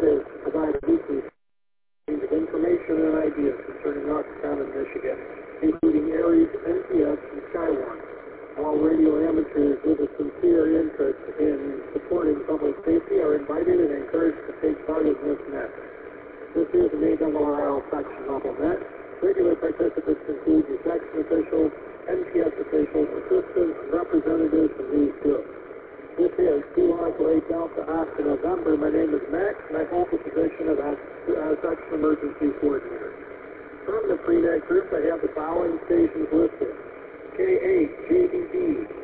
that is to provide a weekly stream of information and ideas concerning Occoquan and Michigan, including Aries, NPS, and Skywarn. All radio amateurs with a sincere interest in supporting public safety are invited and encouraged to take part in this net. This is an ARRL section level net. Regular participants include the section officials, NPS officials, assistants, and representatives from these groups. This is 208 Delta Oscar November. My name is Max, and I hold the position of Section Emergency Coordinator. From the pre-net group, I have the following stations listed: K8, JBD,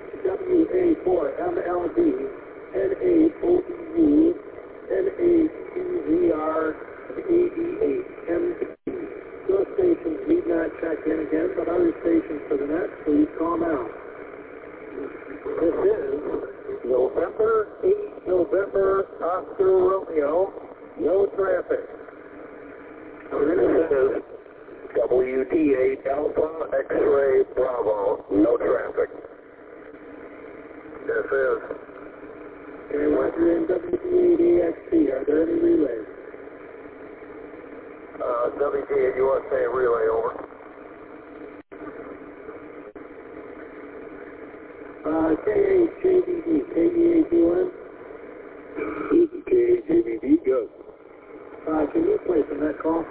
WA4, MLD, N8, OBU, N8, TZR, AD8, MT. Those stations need not check in again, but other stations for the net, please call now. This is November 8, November, Oscar Romeo, no traffic. This is WT8 Alpha X-Ray Bravo, no traffic. This is Roger and WT8AXP, are there any relays? WT8 USA relay, over. K8 JBD, KD8 UN. This is K8 JBD, go. Can you place on that call?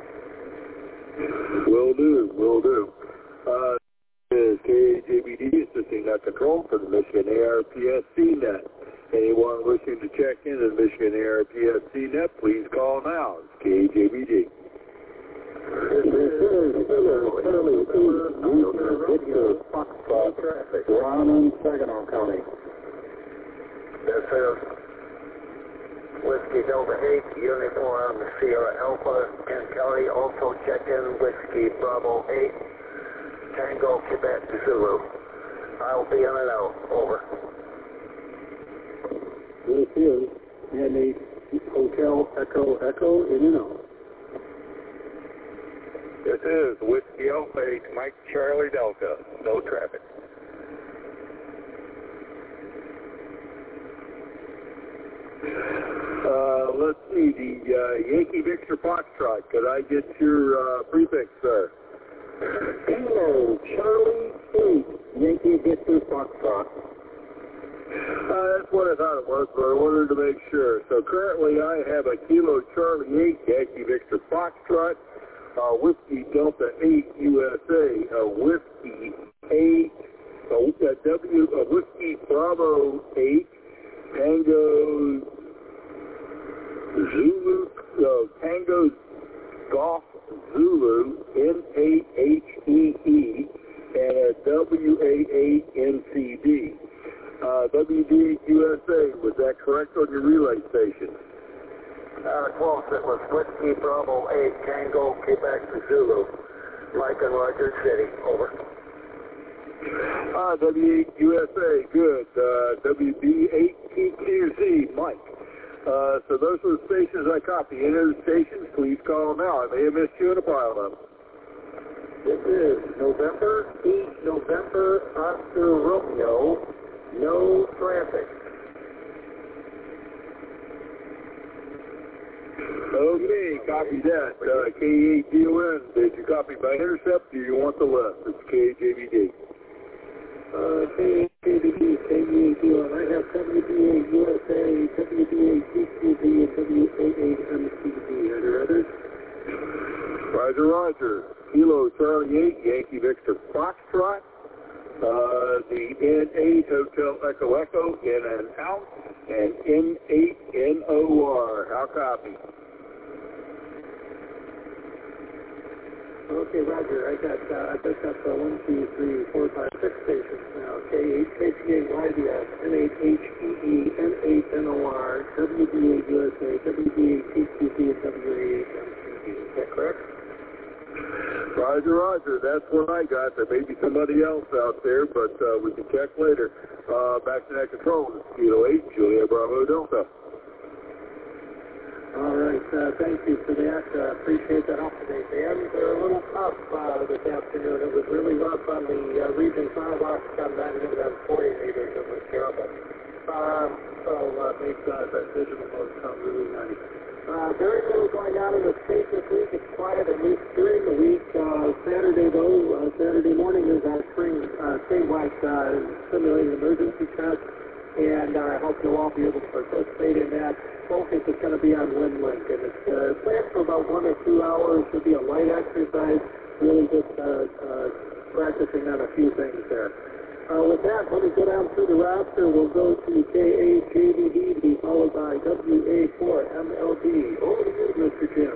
Will do, will do. This is K8 JBD assisting net control for the Michigan ARPSC net. Anyone wishing to check into the Michigan ARPSC net, please call now. It's K8 JBD. This is Charlie Victor Foxtrot traffic. Ron in Saginaw County. This is Whiskey Delta 8, Uniform Sierra Alpha, Kent County. Also check in Whiskey Bravo 8, Tango Quebec Zulu. I'll be in and out. Over. This is N8 Hotel Echo Echo in and out. This is Whiskey Alpha 8, Mike Charlie Delta. No traffic. Let's see, the Yankee Victor Foxtrot. Could I get your prefix, sir? Kilo Charlie 8, Yankee Victor Foxtrot. That's what I thought it was, but I wanted to make sure. So currently I have a Kilo Charlie 8, Yankee Victor Foxtrot, Whiskey Delta 8 USA, Whiskey 8, Whiskey Bravo 8, Tango Zulu, Tango Golf Zulu, N8HEE, and a WA8NCD. WD USA, was that correct on your relay station? Close. It was Whiskey Bravo 8, Tango, Quebec, Zulu, Mike and Roger City. Over. W8 USA, good. WB8TQZ, Mike. So those are the stations I copy. Any of the stations, please call now. I may have missed you in a pile of them. This is November 8, November, Oscar Romeo, no traffic. Okay, copy that. K8DON, did you copy by intercept or you want the left? It's KJBD. KJBD, KD8DON. I have WD8 USA, WD8TQB, and W88MCD. Are there others? Roger, Roger. Kilo Charlie 8, Yankee Victor Foxtrot. The N8 Hotel Echo Echo, in and out, and N8NOR. How copy? Okay, Roger. I got 1, 2, 3, 4, 5, 6 stations now. K8 KTA YBS, N8HEE, N8NOR, WD8 USA, WD8 TQB, and W8 MCD. Is that correct? Roger, Roger. That's what I got. There may be somebody else out there, but we can check later. Back to net control. It's Kilo 8, Julia Bravo Delta. All right. Thank you for that. Appreciate that help today, Dan. They're a little tough this afternoon. It was really rough on the region south of Occoquan, 940 meters. It was terrible. Makes that digital mode sound really nice. Very little going on in the state this week. It's quiet, at least during the week. Saturday, though, Saturday morning is our spring statewide simulated emergency test, and I hope you'll all be able to participate in that. Focus is going to be on WinLink, and it's planned for about 1 or 2 hours. It'll be a light exercise, really just practicing on a few things there. With that, let me go down through the roster. We'll go to KAJDD to be followed by WA4MLD. Over to you, Mr. Jim.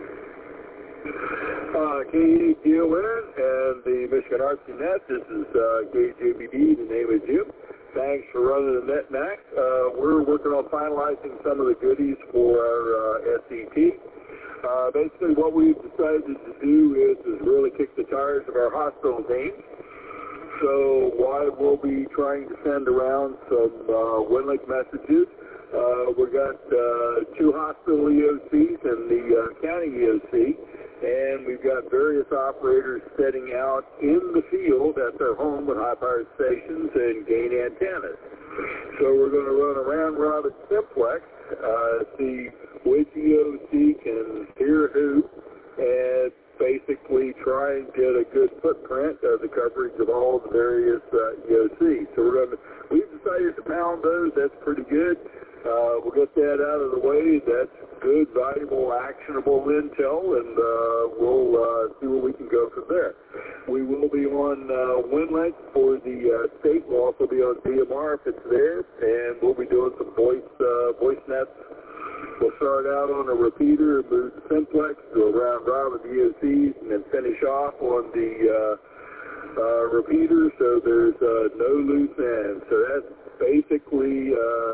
KATON and the Michigan Arts and Net. This is KJBD. The name is Jim. Thanks for running the NetMac. We're working on finalizing some of the goodies for our SET. Basically, what we've decided to do is really kick the tires of our hospital teams. So while we'll be trying to send around some WinLink messages, we've got 2 hospital EOCs and the county EOC, and we've got various operators setting out in the field at their home with high-powered stations and gain antennas. So we're going to run a round-robin simplex, see which EOC can hear who, and basically try and get a good footprint of the coverage of all the various EOCs. So we've decided to pound those. That's pretty good. We'll get that out of the way. That's good, valuable, actionable intel, and we'll see where we can go from there. We will be on WinLink for the state. We'll also be on DMR if it's there, and we'll be doing some voice nets. We'll start out on a repeater, move to simplex, go around robin the EOCs, and then finish off on the repeater, so there's no loose ends. So that's basically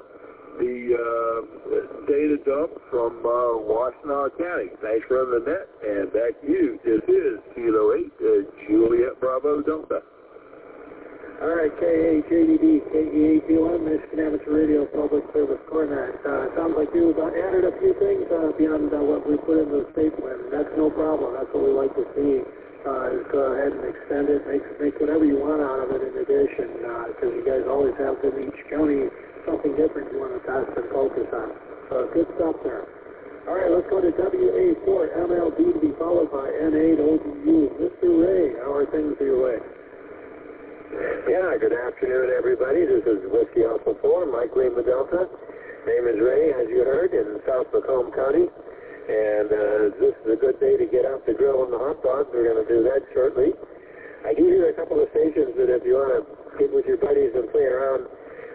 the data dump from Washtenaw County. Thanks for running the net, and back to you. This is Kilo 8, Juliet Bravo Delta. All right, KAJDD, KEATON, Michigan Amateur Radio Public Service Cornet. Sounds like you've added a few things beyond what we put in the statement. That's no problem. That's what we like to see. Is go ahead and extend it, make whatever you want out of it in addition, because you guys always have in each county something different you want to test and focus on. So good stuff there. All right, let's go to WA4MLD to be followed by N8ODU. Mr. Ray, how are things your way? Yeah, good afternoon, everybody. This is Whiskey Alpha 4, Mike Lima Delta. Name is Ray, as you heard, in South Macomb County. And this is a good day to get out the grill and the hot dogs. We're going to do that shortly. I do hear a couple of stations that if you want to get with your buddies and play around,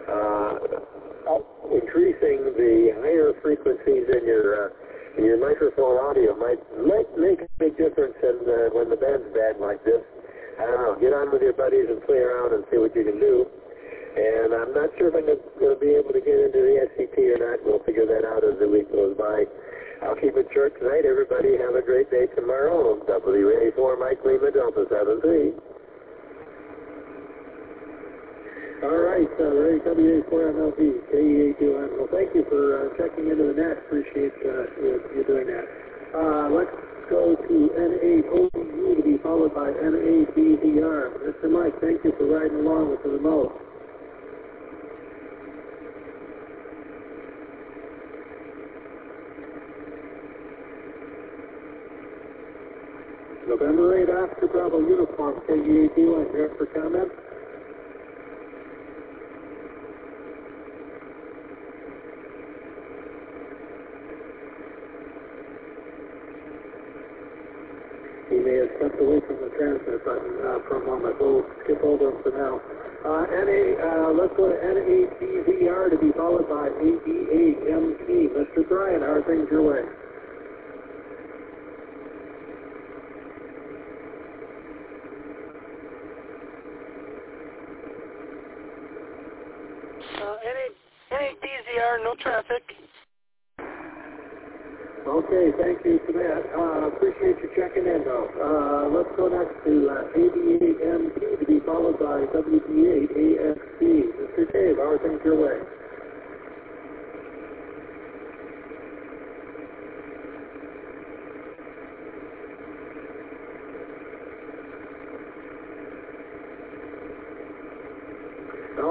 increasing the higher frequencies in your microphone audio might make a big difference in, when the band's bad like this. I don't know, get on with your buddies and play around and see what you can do. And I'm not sure if I'm going to be able to get into the SCT or not. We'll figure that out as the week goes by. I'll keep it short tonight. Everybody have a great day tomorrow. WA4 Mike Lima Delta 73. All right, Ray, WA4MLD, KEATON. Well, thank you for checking into the net. Appreciate you doing that. Let's go to N8ODU to be followed by N8DVR. Mr. Mike, thank you for riding along with the remote. November 8 Oscar Bravo Uniform, KEATON, here for comment. He may have stepped away from the transmit button for a moment. We'll skip over him for now. Let's go to N8DVR to be followed by AD8MP. Mr. Brian, how are things your way? N8DZR, no traffic. Okay, thank you for that. Appreciate you checking in, though. Let's go next to AD8MP to be followed by WD8AXP. Mr. Dave, how are things your way?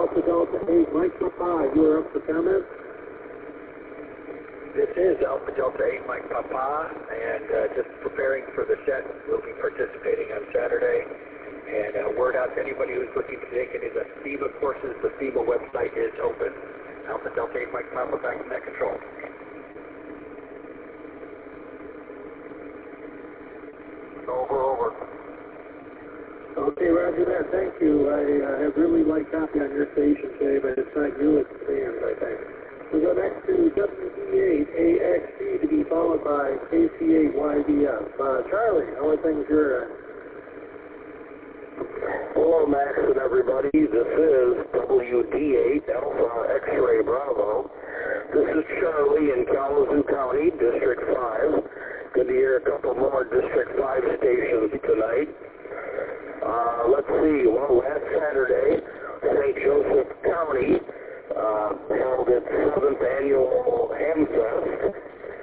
Alpha Delta 8, Mike Papa, you are up for comments. This is Alpha Delta 8, Mike Papa, and just preparing for the set. We'll be participating on Saturday. And word out to anybody who's looking to take any of the FEMA courses, the FEMA website is open. Alpha Delta 8, Mike Papa, back in net control. Over. Okay, roger that. Thank you. I have really light copy on your station today, but it's not you, it's Sam, I think. We go next to WD8AXB to be followed by KC8YDF. Charlie, how are things your end? Hello, Max and everybody. This is WD8 Alpha X-Ray Bravo. This is Charlie in Kalamazoo County, District 5. Good to hear a couple more District 5 stations tonight. Let's see. Well, last Saturday, St. Joseph County held its 7th annual Hamfest.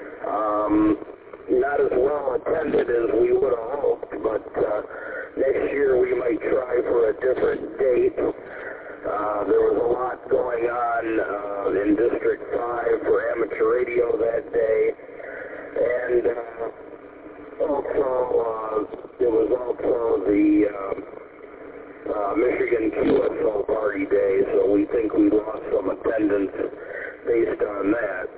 Not as well attended as we would have hoped, but next year we might try for a different date. There was a lot going on in District 5 for amateur radio that day, and also it was also the Michigan QSO Party Day, so we think we lost some attendance based on that.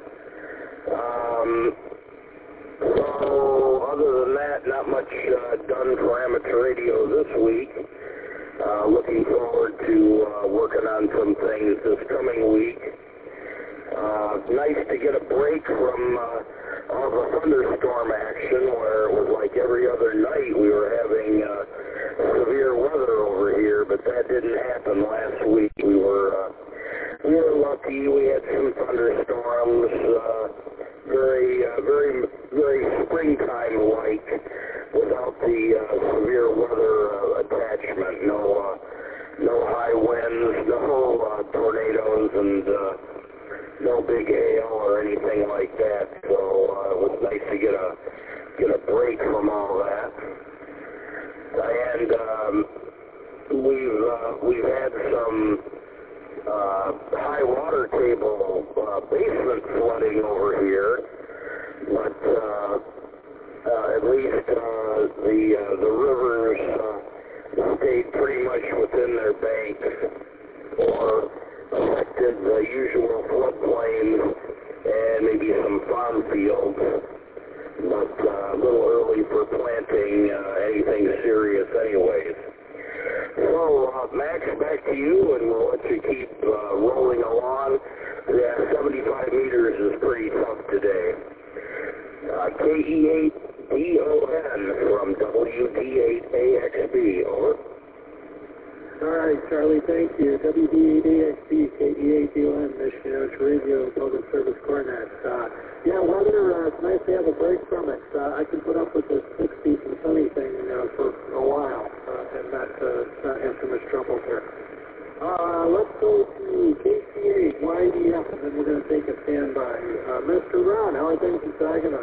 So other than that, not much done for amateur radio this week. Looking forward to working on some things this coming week. Nice to get a break from all the thunderstorm action where it was like every other night we were having severe weather over here, but that didn't happen last week. We were lucky. We had some thunderstorms, very springtime-like, without the severe weather attachment. No high winds, no tornadoes, and no big hail or anything like that. So it was nice to get a break from all that. And we've had some high water table basement flooding over here, but at least the rivers stayed pretty much within their banks or affected the usual floodplains and maybe some farm fields, but a little early for planting anything serious anyways. So, Max, back to you, and we'll let you keep rolling along. Yeah, 75 meters is pretty tough today. KE8DON from WD8AXB, over. All right, Charlie, thank you. WD8AXB, KE8DON, Michigan Amateur Radio, Public Service Coordinates. Yeah, weather, it's nice to have a break from it. I can put up with this 60s and sunny thing for a while and not have too much trouble here. Let's go to KC8YDF, and then we're going to take a standby. Mr. Ron, how are things in Saginaw?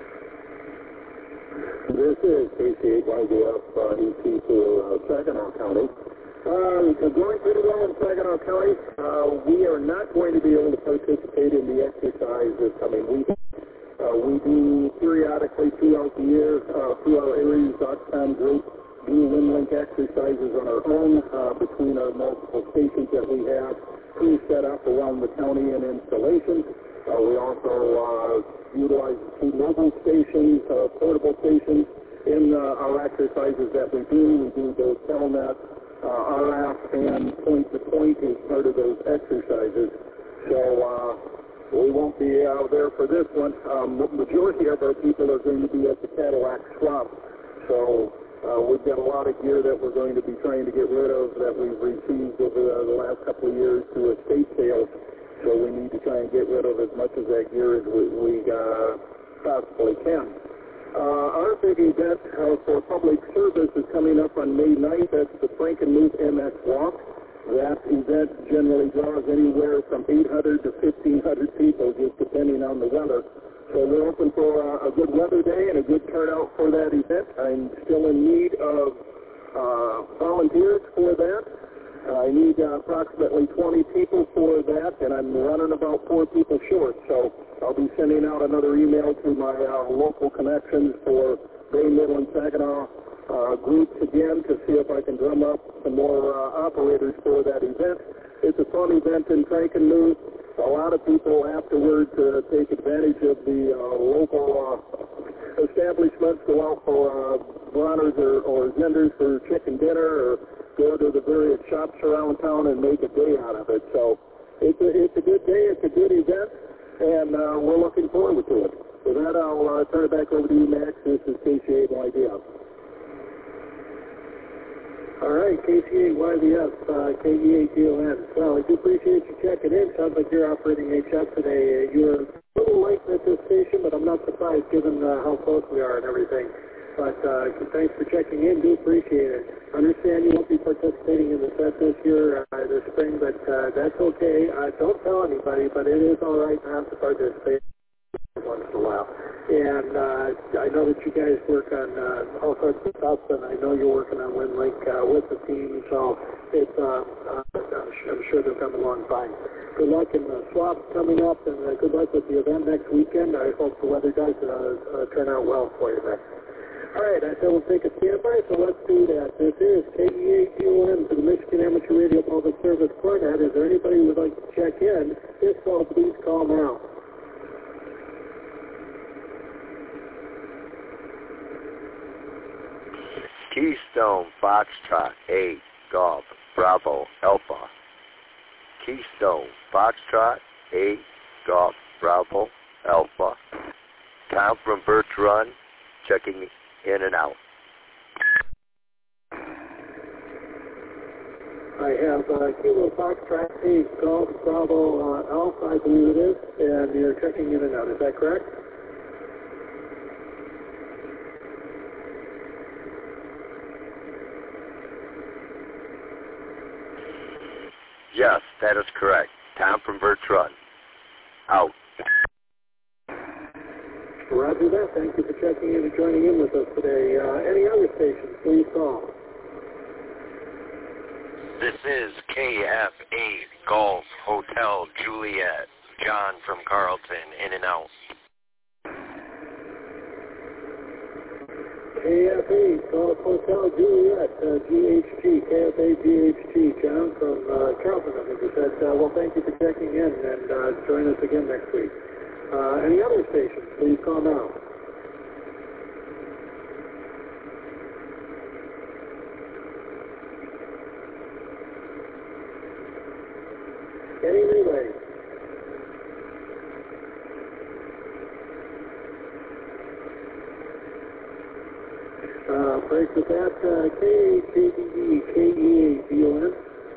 This is KC8YDF, ET for Saginaw County. Going pretty well in Saginaw County. We are not going to be able to participate in the exercise this coming week. We do periodically throughout the year, through our Aries.com group, do WinLink exercises on our own between our multiple stations that we have pre-set up around the county and installations. We also utilize two mobile stations, portable stations in our exercises that we do. We do those Telnet, RF, and point-to-point as part of those exercises. So we won't be out there for this one. The majority of our people are going to be at the Cadillac Swap. So we've got a lot of gear that we're going to be trying to get rid of that we've received over the last couple of years through estate sales. So we need to try and get rid of as much of that gear as we possibly can. Our big event for public service is coming up on May 9th. That's the Frankenmuth MS Walk. That event generally draws anywhere from 800 to 1,500 people, just depending on the weather. So we're open for a good weather day and a good turnout for that event. I'm still in need of volunteers for that. I need approximately 20 people for that, and I'm running about 4 people short. So I'll be sending out another email to my local connections for Bay, Midland, Saginaw groups again to see if I can drum up some more operators for that event. It's a fun event in Frankenmuth. A lot of people afterwards take advantage of the local establishments, go out for runners or vendors for chicken dinner, or go to the various shops around town and make a day out of it. So it's a good day, it's a good event, and we're looking forward to it. With that, I'll turn it back over to you, Max. This is KCA-YVF. All right, KCA-YVF, KEA-GON. Well, I do appreciate you checking in. Sounds like you're operating HF today. You're a little late at this station, but I'm not surprised given how close we are and everything. But thanks for checking in. Do appreciate it. Understand you won't be participating in the set this year, this spring, but that's okay. Don't tell anybody, but it is all right not to participate once in a while. And I know that you guys work on all sorts of stuff, and I know you're working on WinLink with the team, so it's I'm sure they'll come along fine. Good luck in the swaps coming up, and good luck with the event next weekend. I hope the weather does turn out well for you next. All right, I said we'll take a standby, so let's do that. This is KEA-GON for the Michigan Amateur Radio Public Service Quartet. Is there anybody who would like to check in? If so, please call now. Keystone Foxtrot 8 Golf Bravo Alpha. Keystone Foxtrot 8 Golf Bravo Alpha. Tom from Birch Run, checking in and out. I have Kilo Foxtrot 8 Golf Bravo Alpha, I believe it is, and you're checking in and out. Is that correct? Yes, that is correct. Tom from Birch Run. Out. Roger that. Thank you for checking in and joining in with us today. Any other stations, please call. This is KF8 Golf Hotel Juliet. John from Carlton, in and out. KF8 Golf Hotel Juliet, GHG, KF8 GHG. John from Carlton, I think you said. Well, thank you for checking in, and join us again next week. Any other stations, please call now. Any relay? Break with that, KJBD, KEA-GON.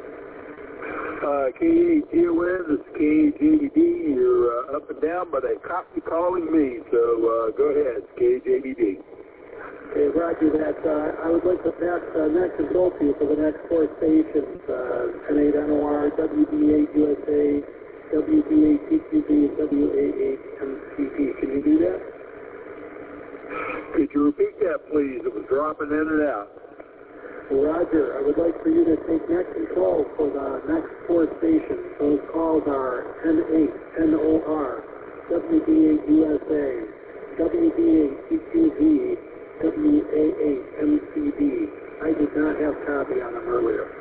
KEA-GON, this is KJBD. You're up and down, but a copy calling me, so go ahead, KJBD. Okay, roger that. I would like to pass net control to you for the next 4 stations, N8NOR, WB8 USA, WB8 TQB, and WA8 MCP. Can you do that? Could you repeat that, please? It was dropping in and out. Roger. I would like for you to take net control for the next 4 stations. Those calls are N8NOR, WB8 USA, WB8 TQB, WA8 MCB. I did not have copy on them earlier.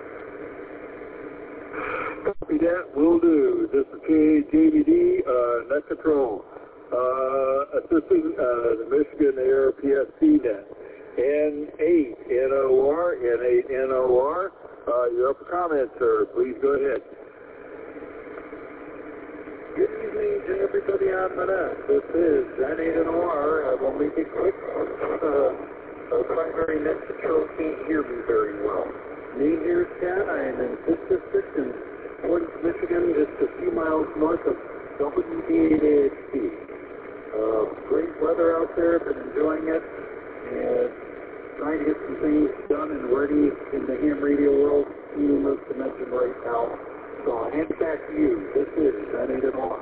Copy that, will do. This is KJBD, net control. Assisting the Michigan Air PSC net. N8NOR, N8NOR. You're up for comment, sir. Please go ahead. Good evening to everybody on the net. This is N8NOR. I will make it quick. The primary net control can't hear me very well. Name here is Cat. I am in 5th District in Orange, Michigan, just a few miles north of WB8AHT. Great weather out there. Been enjoying it. And trying to get some things done and ready in the ham radio world. Numerous to mention right now. So I'll hand it back to you. This is N8NOR.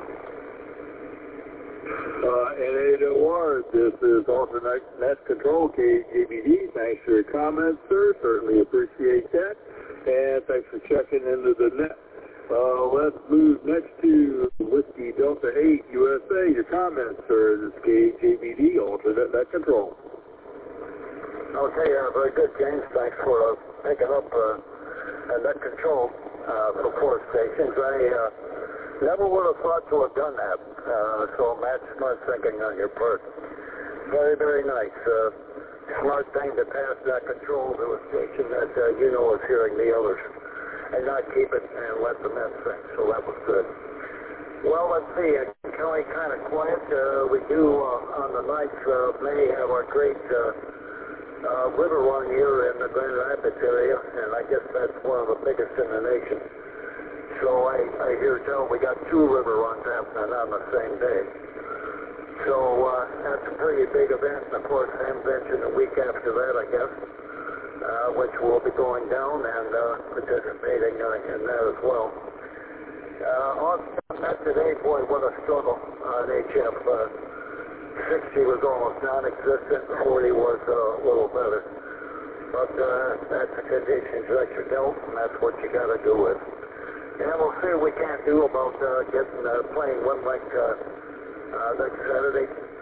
N8NOR, this is alternate net control, KJBD. Thanks for your comments, sir. Certainly appreciate that. and thanks for checking into the net. Let's move next to Whiskey Delta 8 USA. Your comments, sir. This is KJBD, alternate net control. Okay, very good, James. Thanks for picking up net control for 4 stations. I never would have thought to have done that. So Matt, smart thinking on your part. Very, very nice. Smart thing to pass that control to a station that you know is hearing the others, and not keep it and let the net sink. So that was good. Well, let's see. Kelly, kind of quiet. We do on the nights may have our great river run here in the Grand Rapids area, and I guess that's one of the biggest in the nation. So I hear tell we got 2 river runs happening on the same day. So that's a pretty big event, and of course Hamvention the week after that, I guess, which we'll be going down and participating in that as well. On that today, boy, what a struggle on HF. 60 was almost non-existent, 40 was a little better. But that's the conditions that you're dealt, and that's what you got to do with. And we'll see what we can't do about playing one like next Saturday.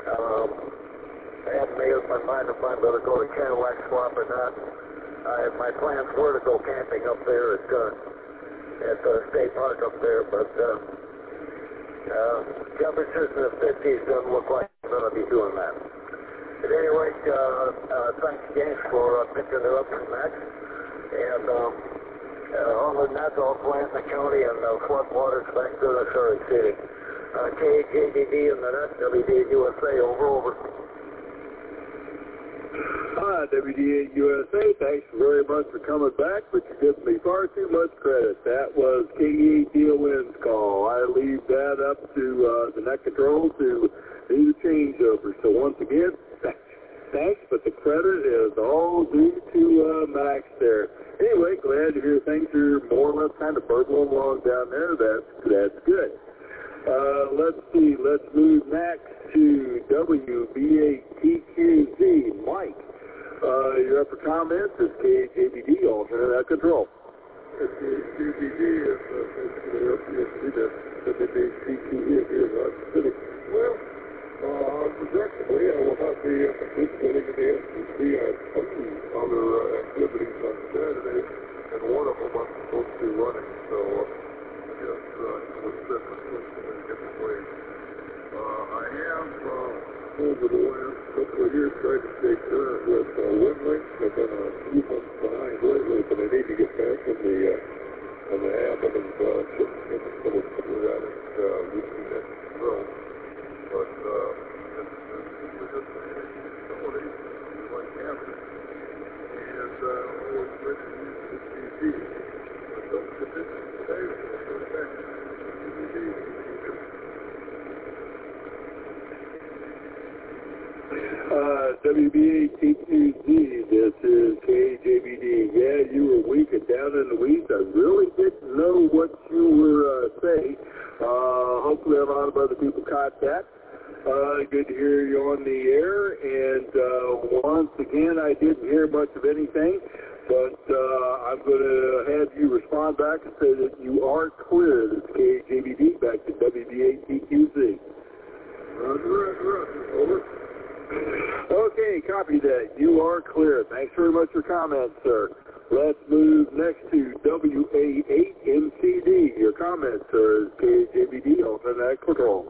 I haven't made up my mind if I'm going to go to Cadillac Swap or not. My plans were to go camping up there at the state park up there, but temperatures in the 50s doesn't look like I'm going to be doing that. At any rate, thanks, James, for picking it up from Max. And other than that, all plant in the county and flood waters, thank goodness, are exceeding. KJDD and the net, WD USA, over. Hi, WD8 USA. Thanks very much for coming back, but you give me far too much credit. That was KE8DON's call. I leave that up to the net control to do the changeover. So once again, thanks, but the credit is all due to Max there. Anyway, glad to hear things are more or less kind of burbling along down there. That's good. Let's see. Let's move next to WB8TQZ. Mike, your upper comments is KJBD, alternate at control. KJBD is WB8TQZ here in Rock City. Well, regrettably, I will not be participating in the SEC. I have some other activities on Saturday, and one of them I'm supposed to be running, so I guess we'll set the system in different ways. I have, over the last couple of years, tried to stay current with WinLink. I've been a few months behind lately, but I need to get back in the habit of just getting some of that weekly net control. But we're just facility like campus, and always ready to use the TV. But those conditions today are perfect. WB8TQZ, this is KJBD. Yeah, you were weak and down in the weeds. I really didn't know what you were saying. Hopefully a lot of other people caught that. Good to hear you on the air. And once again, I didn't hear much of anything, but I'm going to have you respond back and say that you are clear. This is KJBD, back to WB8TQZ. Roger, over. Okay, copy that. You are clear. Thanks very much for comments, sir. Let's move next to WA8MCD. Your comments, sir, is KJBD, alternate control.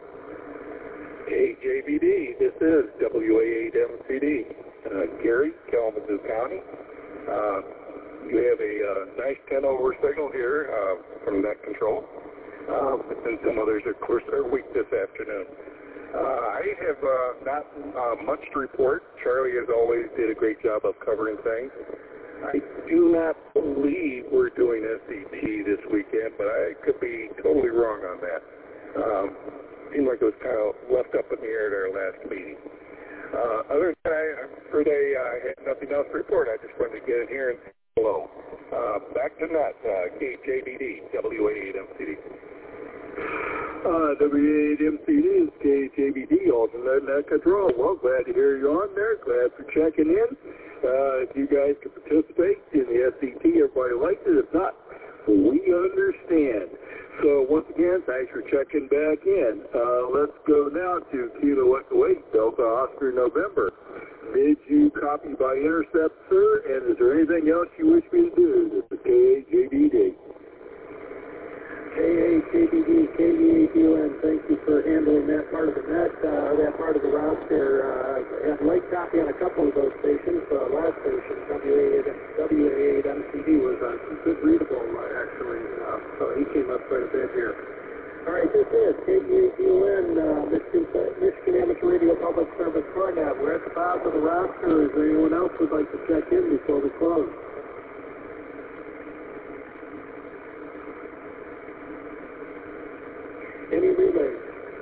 KJBD, this is WA8MCD. Gary, Kalamazoo County. You have a nice 10-over signal here from net control. And some others, of course, are weak this afternoon. I have not much to report. Charlie, as always, did a great job of covering things. I do not believe we're doing SET this weekend, but I could be totally wrong on that. Seemed like it was kind of left up in the air at our last meeting. Other than that, I had nothing else to report. I just wanted to get in here and say hello. Back to net, KJBD, WA8MCD. W8MCD is KJBD, alternate net control. Well, glad to hear you on there. Glad for checking in. If you guys can participate in the SCT, everybody likes it. If not, we understand. So once again, thanks for checking back in. Let's go now to Kilo Echo 8, Delta Oscar November. Did you copy by intercept, sir? And is there anything else you wish me to do? This is KAJBD. KAJBD, KEADON, thank you for handling that part of the net, that part of the roster. I had light copy on a couple of those stations. Last station, WA8MCD, was some good readable, actually. So he came up quite a bit here. All right, this is KEADON, Michigan Amateur Radio Public Service Coordinator. We're at the bottom of the roster. Is there anyone else who'd like to check in before we close? Any relays?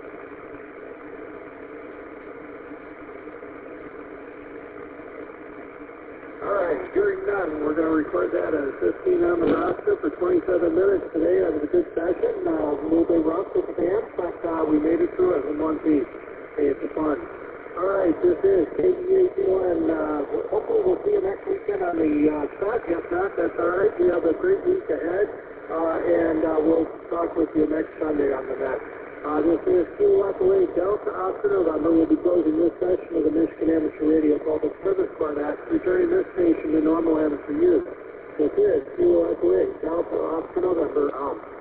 All right, hearing none, we're going to record that as 15 on the roster for 27 minutes today. That was a good session. A little bit rough with the band, but we made it through it in one piece. Hey, it's fun. All right, this is KEADON. Hopefully we'll see you next weekend on the track. If not, that's all right. We have a great week ahead, and we'll talk with you next Sunday on the net. This is Kilo Echo 8 Delta Oscar November. We'll be closing this session of the Michigan Amateur Radio Public Service Coordinator, returning this station to normal amateur use. This is Kilo Echo 8 Delta Oscar November out.